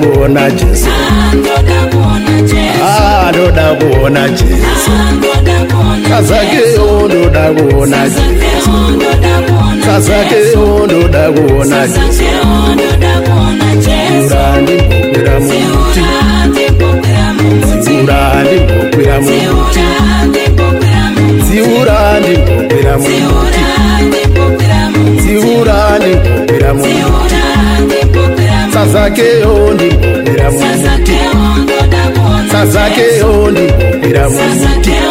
kuona Jesu, ndoda kuona Jesu, Kazakeo ndoda kuona Jesu, Kazakeo ndoda kuona Jesu, Ziurandi mpokwera mumuti, Ziurandi mpokwera mumuti, Ziurandi mpokwera mumuti, Ziurandi mpokwera mumuti, Kazakeo mpokwera mumuti, Kazakeo mpokwera mumuti.